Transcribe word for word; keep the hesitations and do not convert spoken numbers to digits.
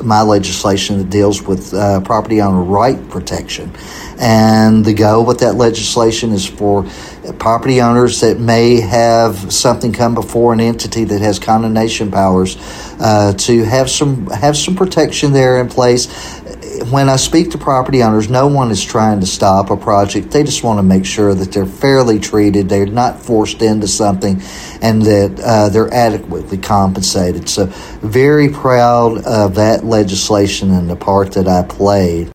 my legislation that deals with uh, property owner right protection. And the goal with that legislation is for property owners that may have something come before an entity that has condemnation powers uh, to have some have some protection there in place. When I speak to property owners, no one is trying to stop a project. They just want to make sure that they're fairly treated, they're not forced into something, and that uh, they're adequately compensated. So very proud of that legislation and the part that I played.